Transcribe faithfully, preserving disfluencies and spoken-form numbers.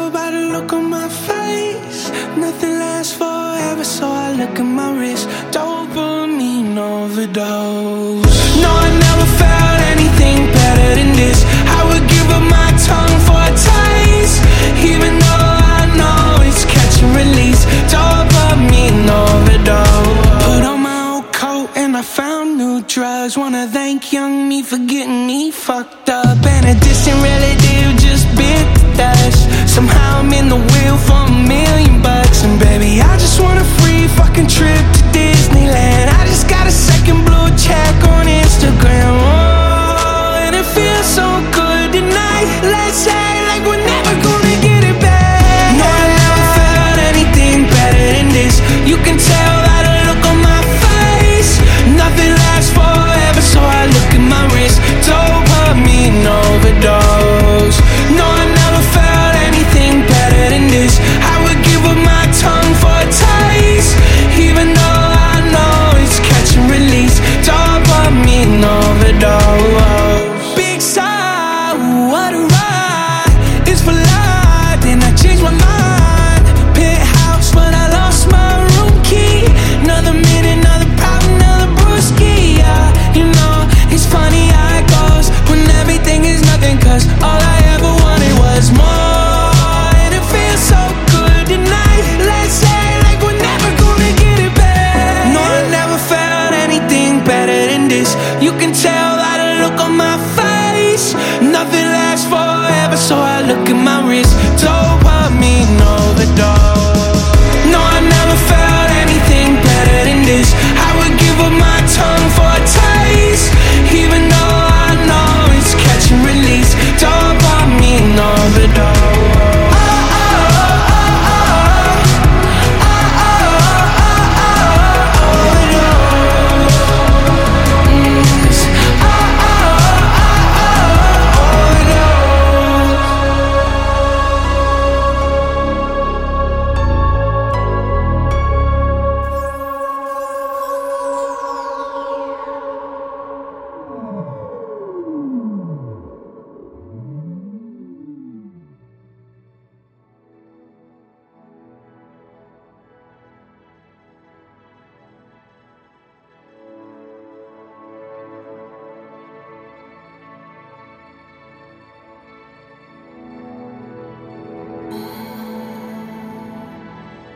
tell by the look on my face. Nothing lasts forever, so I look at my wrist. Dopamine overdose. No, I never felt anything better than this. I would give up my tongue for a taste, even though I know it's catch and release. Dopamine overdose. Put on my old coat and I found new drugs. Wanna thank young me for getting me fucked up. And a distant relative just bit the dust. Somehow I'm in the wheel for a million bucks. And baby, I just want a free fucking trip to Disneyland. I just got a second blue check on Instagram. Oh, and it feels so good tonight. Let's say like we're never gonna get it back. No, I never felt anything better than this. You can tell by the look on my face. Nothing lasts forever, so I look at my wrist. Dopamine overdose. No, I never felt anything better than this. I would give up my tongue for a taste, even though I know it's catch and release. Dopamine overdose. Big sigh, what a ride. It's for life, then I changed my mind. Penthouse, but I lost my room key. Another minute, another problem, another brewski. Yeah, you know, it's funny how it goes when everything is nothing, cause all I ever wanted was more. And it feels so good tonight. Let's say like we're never gonna get it back. No, I never felt anything better than this. You can tell by the look on my face. Nothing lasts forever, so I look at my wrist. Dopamine